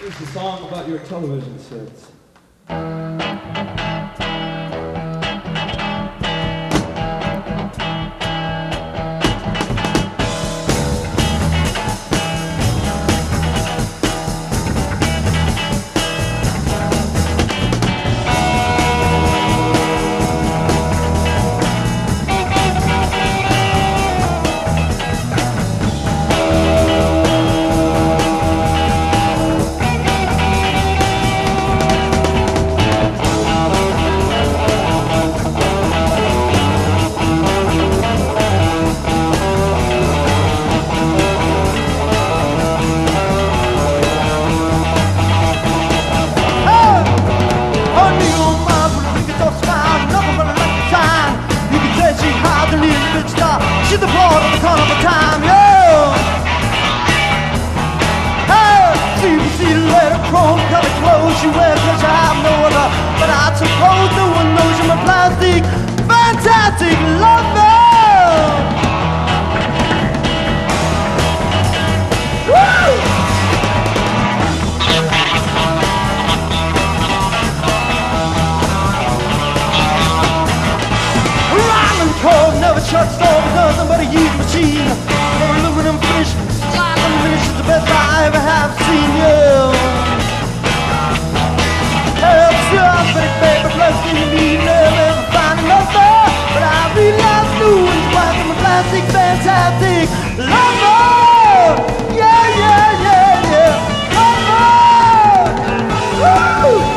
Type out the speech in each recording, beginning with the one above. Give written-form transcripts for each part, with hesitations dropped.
Here's the song about your television sets. She's the part of the corner of time, yeah. Hey, see the letter, chrome colored clothes you wear, cause you have no other. But I suppose no one knows you're my plastic, fantastic lover. Woo! Cold, never shuts off, nothing but a huge machine. For aluminum finish, sliding finish is the best I ever have seen, yeah. Helps you out, baby, plus you need never find another. But I realize new and white, I'm a plastic, fantastic lover. Yeah, yeah, yeah, yeah, lover. Woo!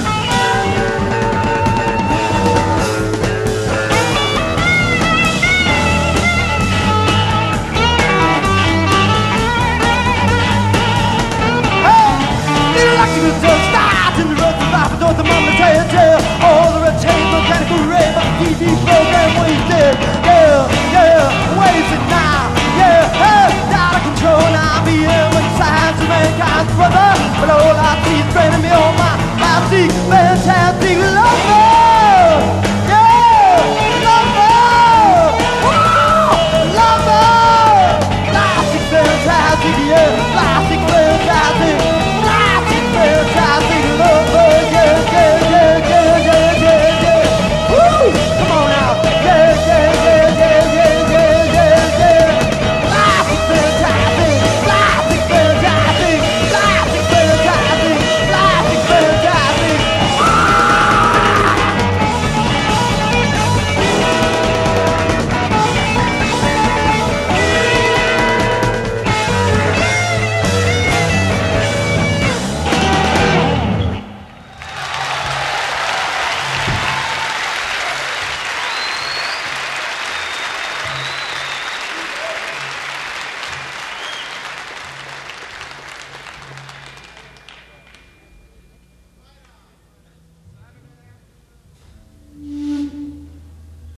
Start in the road to life, don't the mama tell all the red tape, mechanical ray, but the TV program wasted. Yeah, yeah, wasted now. Yeah, hey, out of control, and I'll be here when science and mankind's brother. But all I see is draining me on my plastic man.